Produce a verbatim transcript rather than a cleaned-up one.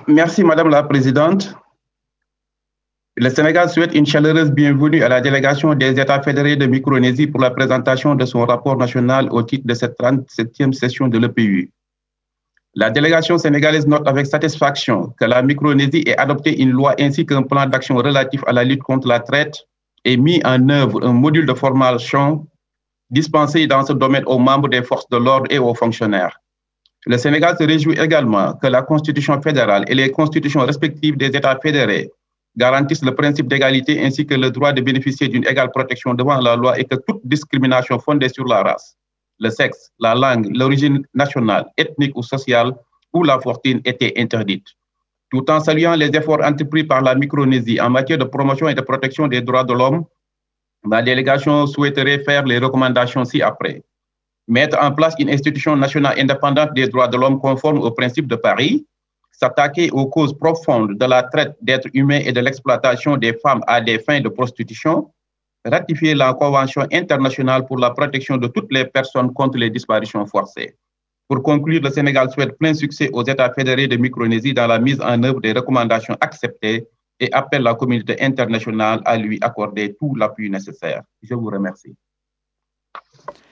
Merci, Madame la Présidente. Le Sénégal souhaite une chaleureuse bienvenue à la délégation des États fédérés de Micronésie pour la présentation de son rapport national au titre de cette trente-septième session de l'E P U. La délégation sénégalaise note avec satisfaction que la Micronésie ait adopté une loi ainsi qu'un plan d'action relatif à la lutte contre la traite et mis en œuvre un module de formation dispensé dans ce domaine aux membres des forces de l'ordre et aux fonctionnaires. Le Sénégal se réjouit également que la Constitution fédérale et les constitutions respectives des États fédérés garantissent le principe d'égalité ainsi que le droit de bénéficier d'une égale protection devant la loi et que toute discrimination fondée sur la race, le sexe, la langue, l'origine nationale, ethnique ou sociale ou la fortune était interdite. Tout en saluant les efforts entrepris par la Micronésie en matière de promotion et de protection des droits de l'homme, la délégation souhaiterait faire les recommandations ci-après. Mettre en place une institution nationale indépendante des droits de l'homme conforme aux principes de Paris, s'attaquer aux causes profondes de la traite d'êtres humains et de l'exploitation des femmes à des fins de prostitution, ratifier la Convention internationale pour la protection de toutes les personnes contre les disparitions forcées. Pour conclure, le Sénégal souhaite plein succès aux États fédérés de Micronésie dans la mise en œuvre des recommandations acceptées et appelle la communauté internationale à lui accorder tout l'appui nécessaire. Je vous remercie.